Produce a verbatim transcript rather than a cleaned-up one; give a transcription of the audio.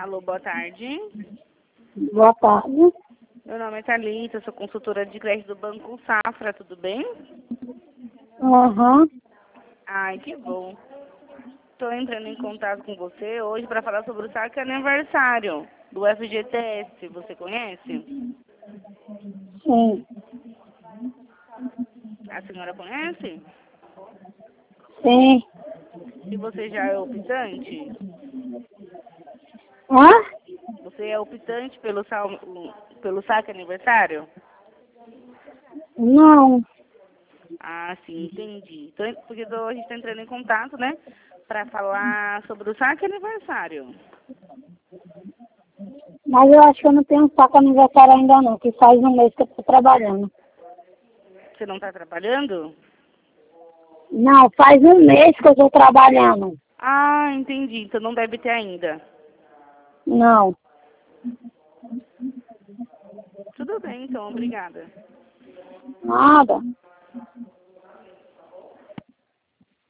Alô, boa tarde. Boa tarde. Meu nome é Thalita, sou consultora de crédito do Banco Safra, tudo bem? Aham. Ai, que bom. Estou entrando em contato com você hoje para falar sobre o saque aniversário do F G T S. Você conhece? Sim. A senhora conhece? Sim. E você já é optante? Hã? Você é optante pelo, sal, pelo saque aniversário? Não. Ah, sim, entendi. Então, porque tô- a gente está entrando em contato, né? Para falar sobre o saque aniversário. Mas eu acho que eu não tenho saco aniversário ainda não, que faz um mês que eu tô trabalhando. Você não está trabalhando? Não, faz um mês que eu tô trabalhando. Ah, entendi. Então não deve ter ainda. Não. Tudo bem, então. Obrigada. Nada.